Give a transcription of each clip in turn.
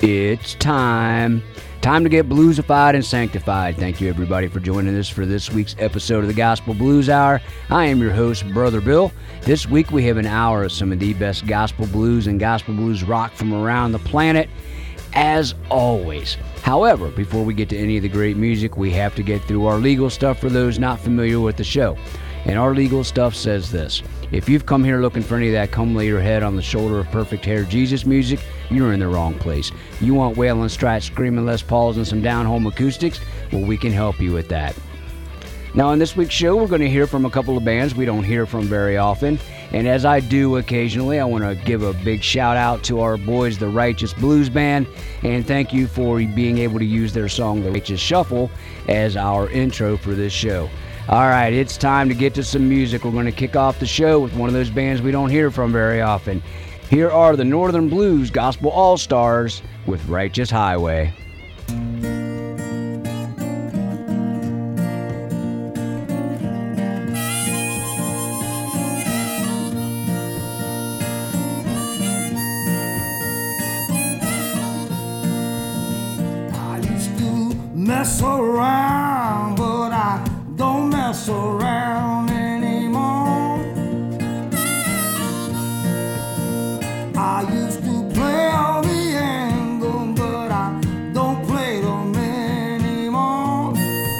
It's time. Time to get bluesified and sanctified. Thank you, everybody, for joining us for this week's episode of the Gospel Blues Hour. I am your host, Brother Bill. This week we have an hour of some of the best gospel blues and gospel blues rock from around the planet, as always. However, before we get to any of the great music, we have to get through our legal stuff for those not familiar with the show. And our legal stuff says this: if you've come here looking for any of that come lay your head on the shoulder of perfect hair Jesus music, you're in the wrong place. You want wailing, strat, screaming Les Pauls and some down-home acoustics? Well, we can help you with that. Now, on this week's show, we're going to hear from a couple of bands we don't hear from very often. And as I do occasionally, I want to give a big shout out to our boys, the Righteous Blues Band, and thank you for being able to use their song, The Righteous Shuffle, as our intro for this show. All right, it's time to get to some music. We're going to kick off the show with one of those bands we don't hear from very often. Here are the Northern Blues Gospel All-Stars with Righteous Highway. I used to mess around, but I don't mess around anymore. I used to play all the angle, but I don't play them anymore.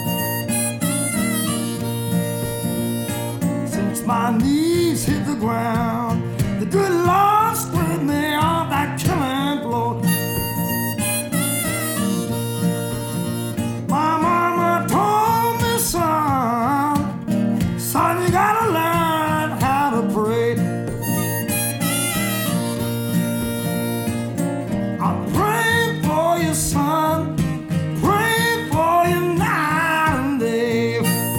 Since my knees hit the ground, the good Lord spread me off that killing blow. My mama told me, son, you gotta learn how to pray. I'm praying for you, son, praying for you night and day.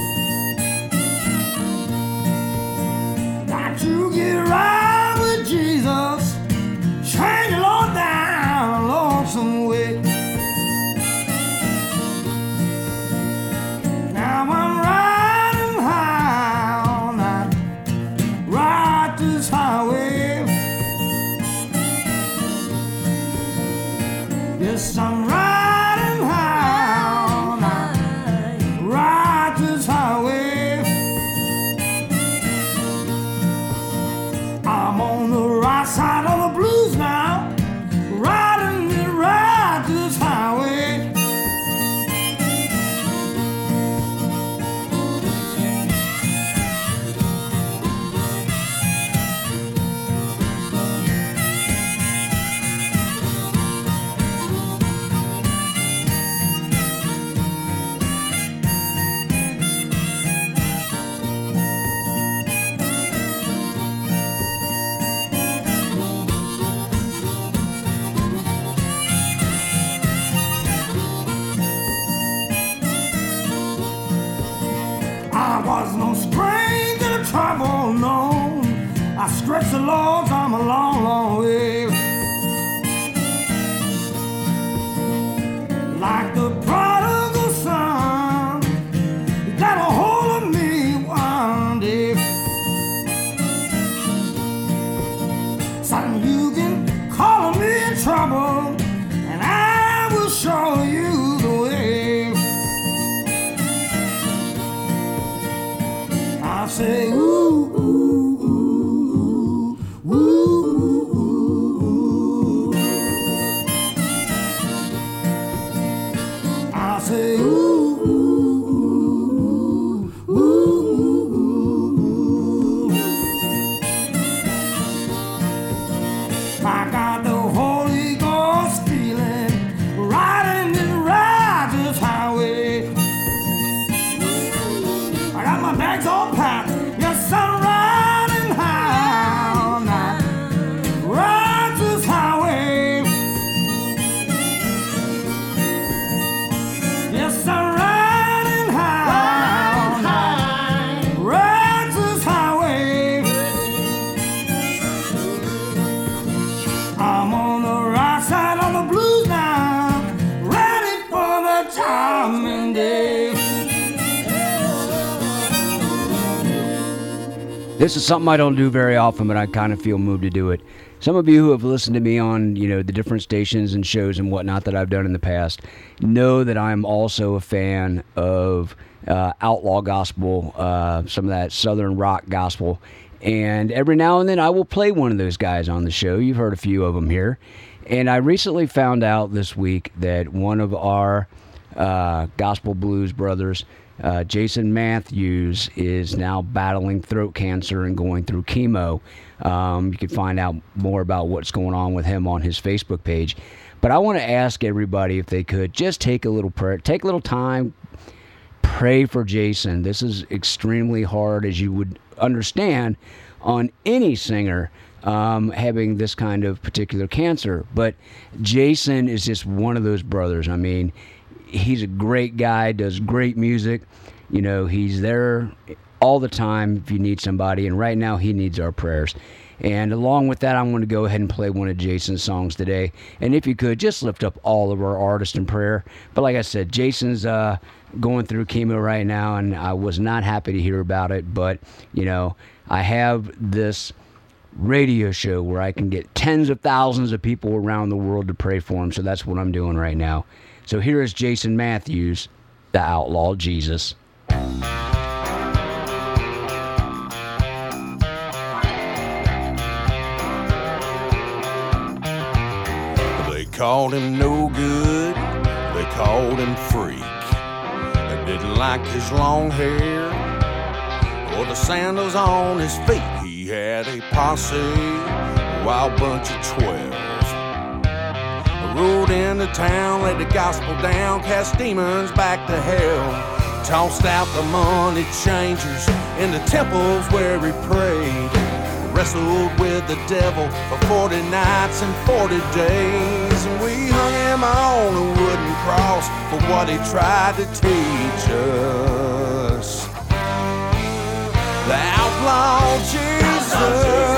Got to get right with Jesus, change your Lord down a lonesome way. Now I'm riding high on that righteous highway. Yes, I'm riding high on that righteous highway. I'm on the right side of the blues now, riding the righteous highway. I was no stranger to trouble, no. I stretched the Lord's arm a long, long way. Like the prodigal son, he got a hold of me one day. Son, you can call me in trouble, and I will show you the way. I say, ooh, ooh, ooh, ooh, ooh, ooh. I say, ooh, ooh, ooh, ooh, ooh. I got the Holy Ghost feeling, riding this righteous highway. I got my bags all packed. Yes, I'm riding high on that righteous highway. Yes, I'm riding high on that righteous highway. I'm on the right side of the blues now, ready for the judgment day. This is something I don't do very often, but I kind of feel moved to do it. some of you who have listened to me on, the different stations and shows and whatnot that I've done in the past know that I'm also a fan of outlaw gospel, some of that southern rock gospel. And every now and then I will play one of those guys on the show. You've heard a few of them here. And I recently found out this week that one of our gospel blues brothers, Jason Matthews, is now battling throat cancer and going through chemo. You can find out more about what's going on with him on his Facebook page. But I want to ask everybody if they could just take a little prayer, take a little time, pray for Jason. This is extremely hard, as you would understand, on any singer having this kind of particular cancer. But Jason is just one of those brothers. I mean, he's a great guy, does great music. He's there all the time if you need somebody, and right now he needs our prayers. And along with that, I'm going to go ahead and play one of Jason's songs today. And if you could, just lift up all of our artists in prayer. But like I said, Jason's going through chemo right now, and I was not happy to hear about it. But, I have this radio show where I can get tens of thousands of people around the world to pray for him. So that's what I'm doing right now. So here is Jason Matthews, the Outlaw Jesus. They called him no good, they called him freak. They didn't like his long hair or the sandals on his feet. He had a posse, a wild bunch of 12. Rode into town, laid the gospel down, cast demons back to hell. Tossed out the money changers in the temples where he prayed. Wrestled with the devil for 40 nights and 40 days. And we hung him on a wooden cross for what he tried to teach us. The outlaw Jesus.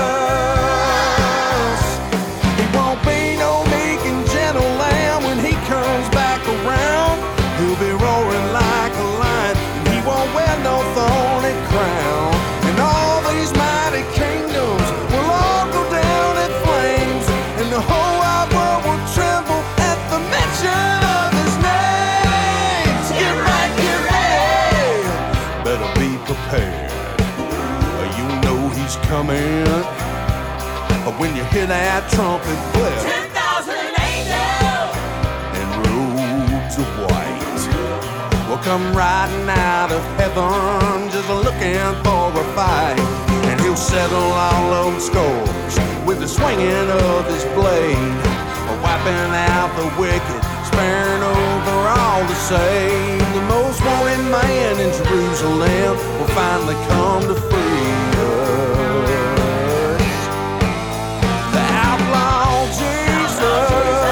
He won't be no meek and gentle lamb when he comes back around. He'll be roaring like a lion, and he won't wear no thorny crown. And all these mighty kingdoms will all go down in flames, and the whole wide world will tremble at the mention of his name. Get right, get ready. Better be prepared. You know he's coming. When you hear that trumpet blare, 10,000 angels and robes of white will come riding out of heaven, just looking for a fight. And he'll settle all of scores with the swinging of his blade, wiping out the wicked, sparing over all the saved. The most wanted man in Jerusalem will finally come to free us. The outlaw Jesus.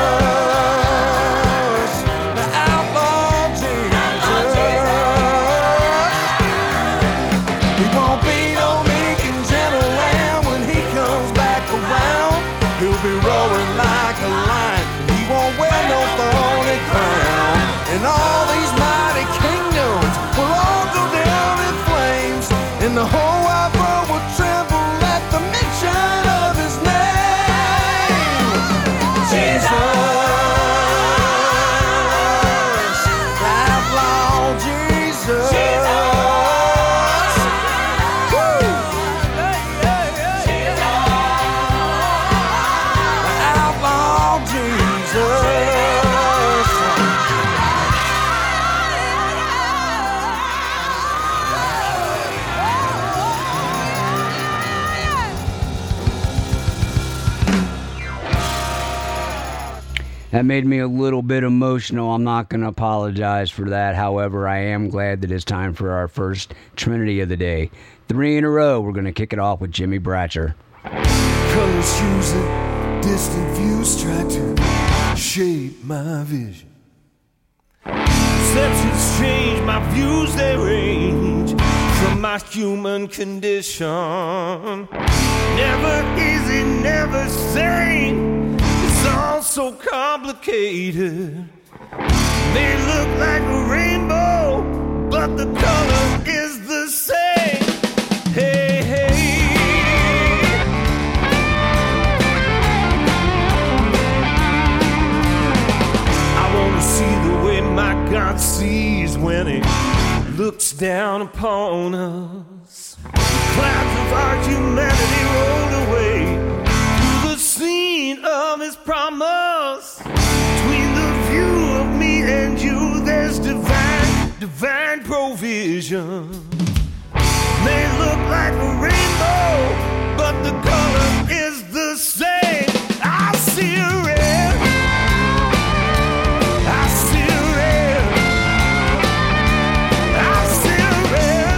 The outlaw Jesus. He won't be no meek and gentle lamb when he comes back around. He'll be roaring like a lion. He won't wear no thorny crown. And all these mighty kingdoms will all go down in flames, and the whole wide world will tremble at the mention of his name. Jesus, outlaw Jesus. Woo! Outlaw Jesus. That made me a little bit emotional. I'm not going to apologize for that. However, I am glad that it's time for our first Trinity of the day. 3 in a row. We're going to kick it off with Jimmy Bratcher. Colors choosing, distant views try to shape my vision. Perceptions change, my views they range from my human condition. Never easy, never sane. It's all so complicated. May look like a rainbow, but the color is the same. Hey, hey. looks down upon us. Clouds of our humanity rolled away to the scene of his promise. Between the view of me and you, there's divine provision. They look like a rainbow, but the color is the same. I see red. I see red. I see red.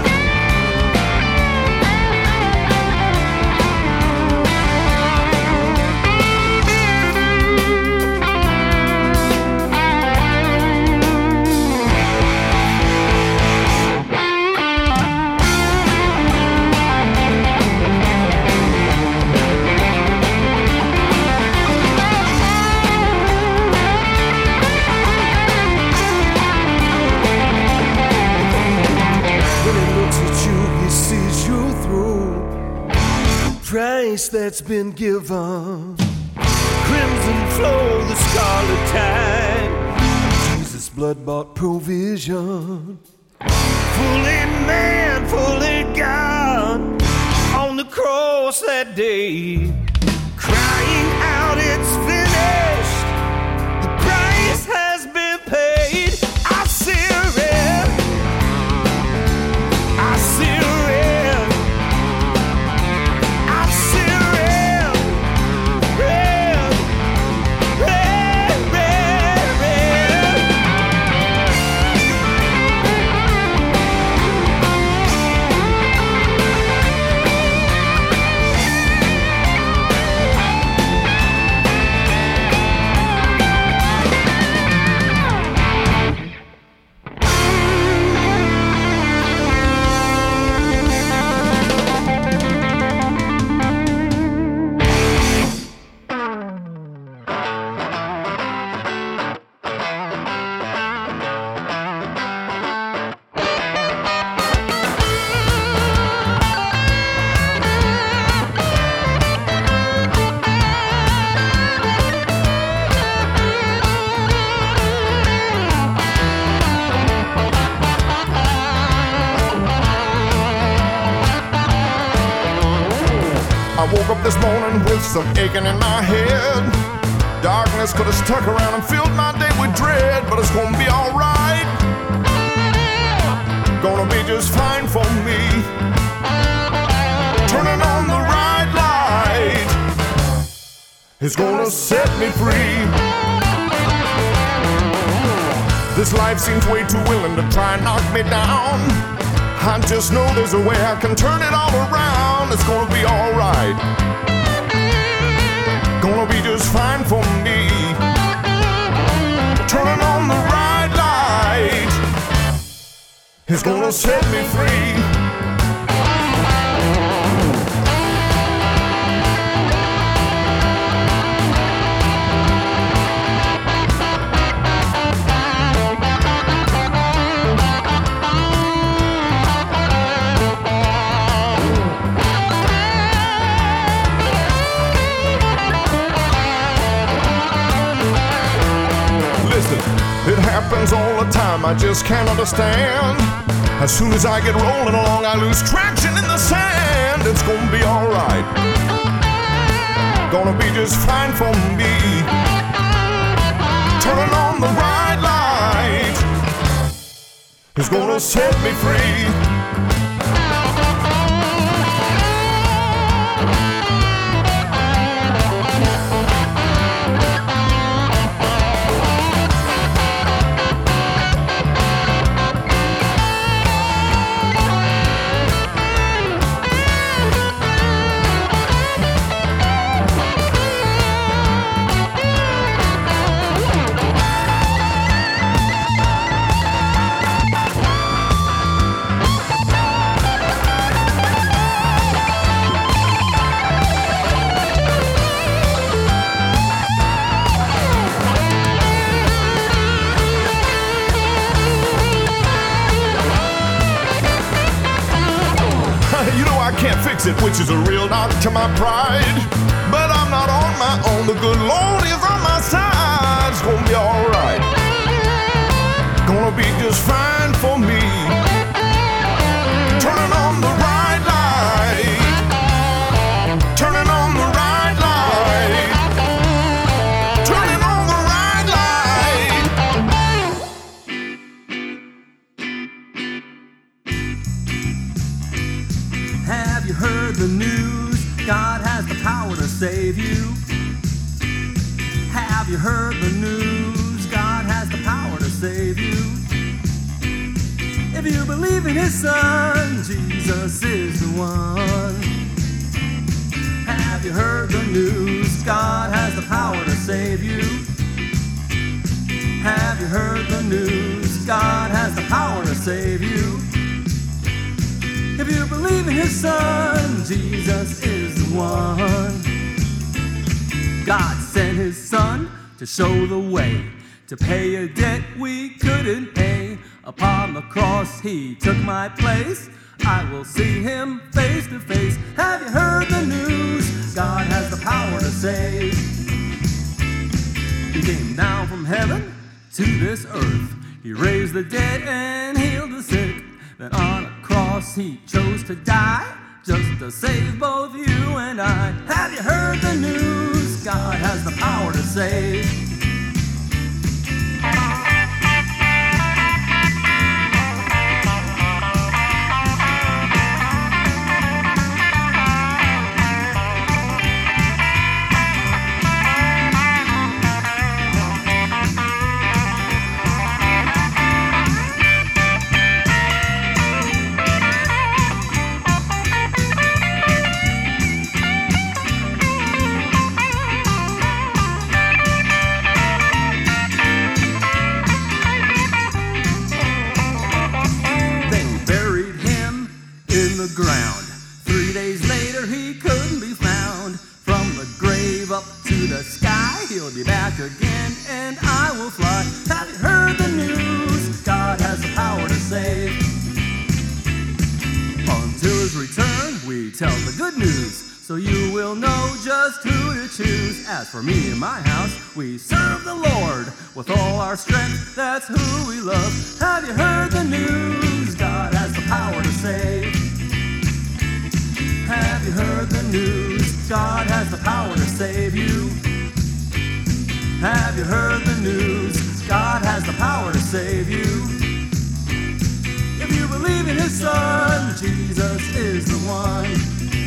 Price that's been given, crimson flow, the scarlet tide, Jesus' blood-bought provision, fully man, fully God, on the cross that day, crying out it's finished, the price has been paid. I see red, I see red. I woke up this morning with some aching in my head. Darkness could have stuck around and filled my day with dread, but it's gonna be alright. Gonna be just fine for me. Turning on the right light, it's gonna set me free. This life seems way too willing to try and knock me down. I just know there's a way I can turn it all around. It's gonna be alright. Gonna be just fine for me. Turning on the right light, it's gonna set me free. It happens all the time, I just can't understand. As soon as I get rolling along, I lose traction in the sand. It's gonna be alright. Gonna be just fine for me. Turning on the right light, it's gonna set me free. It, which is a real knock to my pride. But I'm not on my own, the good Lord is on my side. It's gonna be alright. Gonna be just fine for me. heard the news? God has the power to save you. Have you heard the news? God has the power to save you. If you believe in His Son, Jesus is the one. Have you heard the news? God has the power to save you. Have you heard the news? God has the power to save you. If you believe in His Son, Jesus is the one. God sent His Son to show the way, to pay a debt we couldn't pay. Upon the cross He took my place. I will see Him face to face. Have you heard the news? God has the power to save. He came down from heaven to this earth. He raised the dead and healed the sick. Then on a cross He chose to die, just to save both you and I. Have you heard the news? God has the power to save. Ground. 3 days later He couldn't be found. From the grave up to the sky, He'll be back again and I will fly. Have you heard the news? God has the power to save. Until His return we tell the good news, so you will know just who to choose. As for me and my house, we serve the Lord with all our strength. That's who we love. Have you heard the news? God has the power to save. Have you heard the news? God has the power to save you. Have you heard the news? God has the power to save you. If you believe in His Son, Jesus is the one.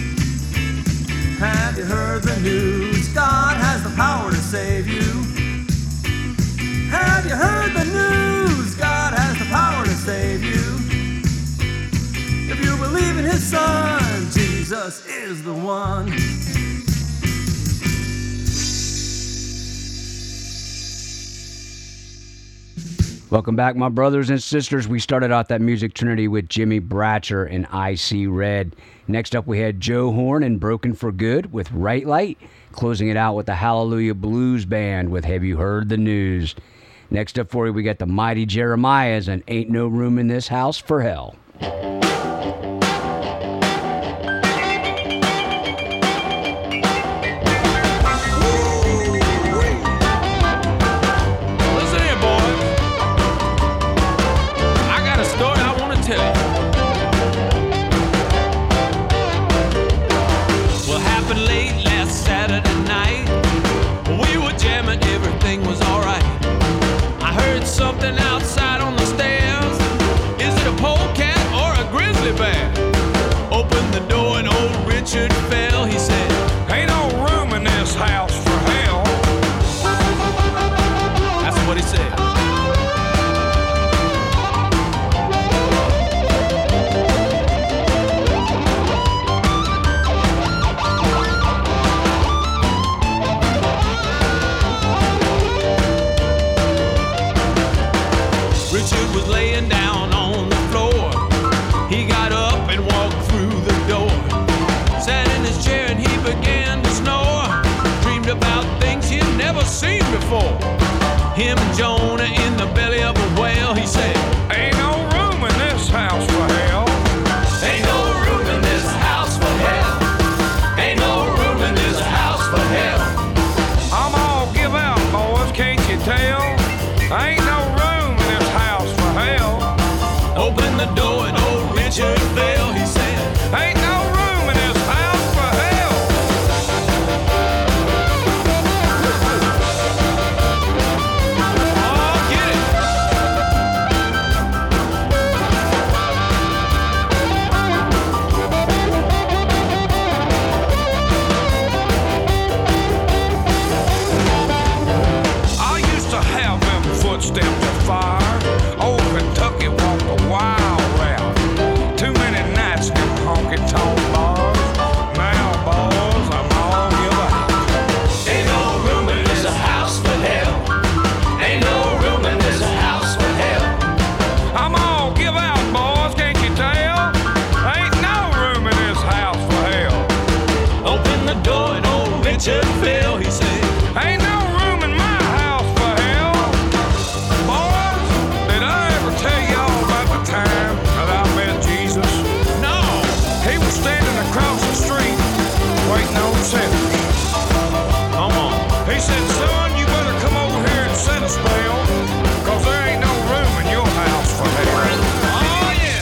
Have you heard the news? God has the power to save you. Have you heard the news? God has the power to save you. If you believe in His Son, Jesus is the one. Welcome back, my brothers and sisters. We started out that music trinity with Jimmy Bratcher and I See Red. Next up, we had Joe Horn and Broken for Good with Right Light. Closing it out with the Hallelujah Blues Band with Have You Heard the News. Next up for you, we got the Mighty Jeremiahs and Ain't No Room in This House for Hell. Something outside on the stairs. Is it a polecat or a grizzly bear? Opened the door and old Richard fell. He said, "Ain't no room in this house for hell." That's what he said. Richard was laying down on the floor. He got up and walked through the door. Sat in his chair and he began to snore. Dreamed about things he'd never seen before. Him and Jonah in the belly of a whale. He said, "Ain't no room in this house for hell. Ain't no room in this house for hell. Ain't no room in this house for hell. I'm all give out, boys, can't you tell? Ain't no room in this house for hell." Opened the door and old Richard fell. He said, "Ain't no room in this house for hell." Oh, preacher Phil, he said, ain't no room in my house for hell. Boys, did I ever tell y'all about the time that I met Jesus? No. He was standing across the street waiting on sinners. Come on. He said, son, you better come over here and set a spell, cause there ain't no room in your house for hell. Oh, yeah.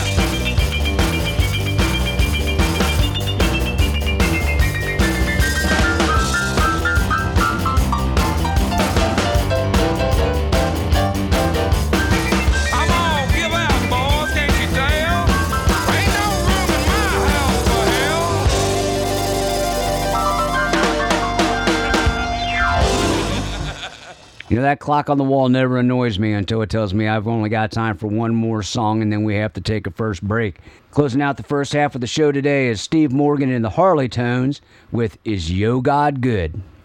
Come on, give out, boys, can't you tell? Ain't no room in my house for hell. You know, that clock on the wall never annoys me until it tells me I've only got time for one more song and then we have to take a first break. Closing out the first half of the show today is Steve Morgan and the Harley Tones with Is Yo God Good?